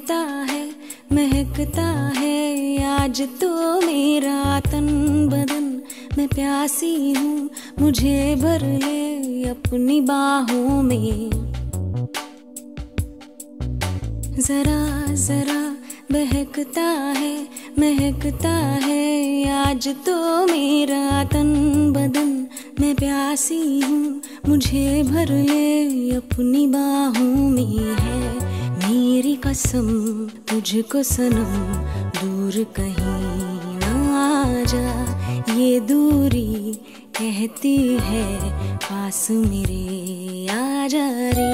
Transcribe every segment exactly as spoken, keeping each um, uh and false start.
महकता है महकता है आज तो मेरा तन बदन। मैं प्यासी हूँ मुझे भर ले अपनी बाहों में। जरा जरा बहकता है महकता है आज तो मेरा तन बदन। मैं प्यासी हूँ मुझे भर ले अपनी बाहों में। है मेरी कसम तुझको सनम दूर कहीं ना जा। ये दूरी कहती है पास मेरे आ जा रे।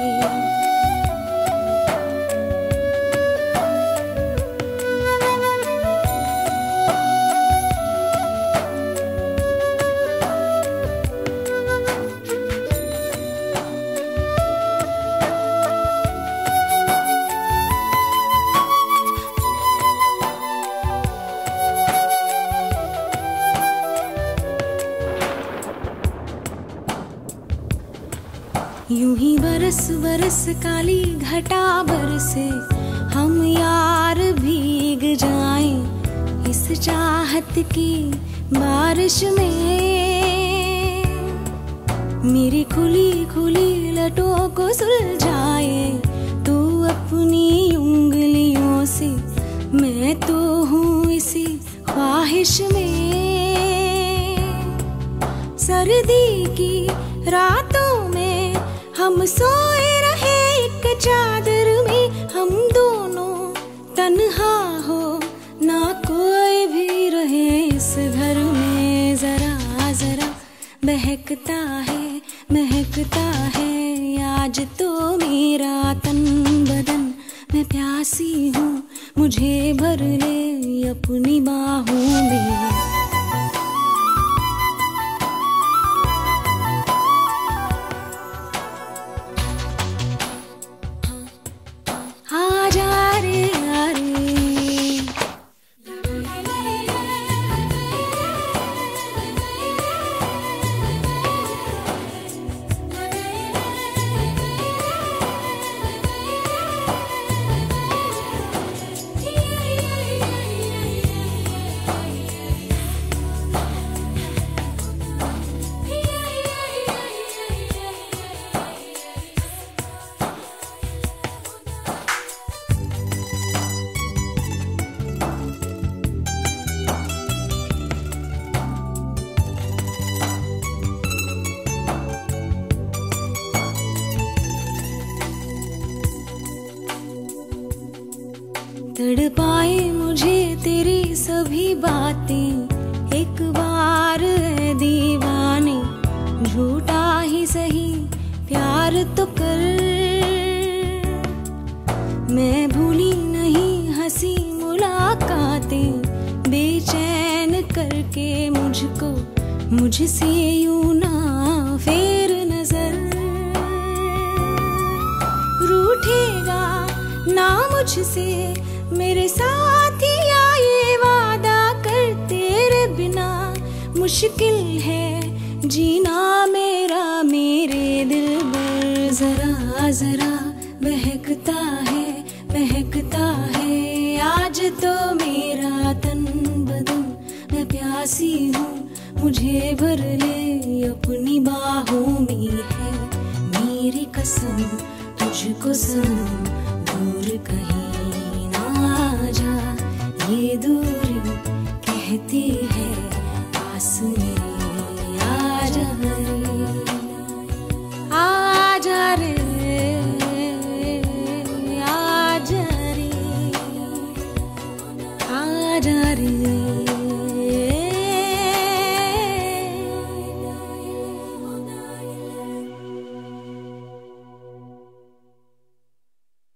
यूं ही बरस बरस काली घटा बरसे हम यार भीग जाएं इस चाहत की बारिश में। मेरी खुली खुली लटों को सुलझाए तू अपनी उंगलियों से। मैं तो हूँ इसी ख्वाहिश में। सर्दी की रातों में हम सोए रहे एक चादर में। हम दोनों तन्हा हो ना कोई भी रहे इस घर में। जरा जरा बहकता है महकता है आज तो मेरा तन बदन। मैं प्यासी हूँ मुझे भर ले अपनी बाहों में। तड़पाए मुझे तेरी सभी बातें एक बार है दीवाने। झूठा ही सही प्यार तो कर। मैं भूली नहीं हंसी मुलाकातें बेचैन करके मुझको मुझसे यूं ना फेर नजर। रूठेगा ना मुझसे मेरे साथिया ये वादा कर। तेरे बिना मुश्किल है जीना मेरा मेरे दिल पर। जरा जरा बहकता है महकता है आज तो मेरा तन बदन। मैं प्यासी हूँ मुझे भर ले अपनी बाहों में। है मेरी कसम तुझको सनम दूर कहीं जा। ये दूरी कहती